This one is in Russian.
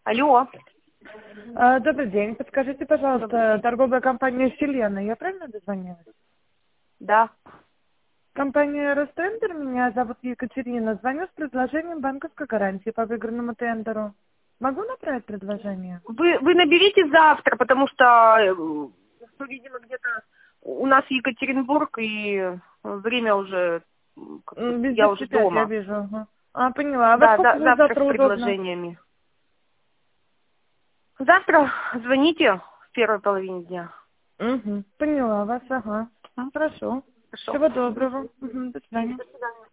Алло. Добрый день. Подскажите, пожалуйста, торговая компания «Селена». Я правильно дозвонилась? Да. Компания «Ростендер». Меня зовут Екатерина. Звоню с предложением банковской гарантии по выигранному тендеру. Могу направить предложение? Вы наберите завтра, потому что, видимо, где-то у нас Екатеринбург, и время уже, Без я уже 10:05, я дома. вижу. Ага. Поняла. А во Да, сколько будет завтра завтра с удобно? предложениями. Завтра звоните в первой половине дня. Поняла вас, ага. Хорошо. Хорошо. Всего доброго. До свидания. До свидания.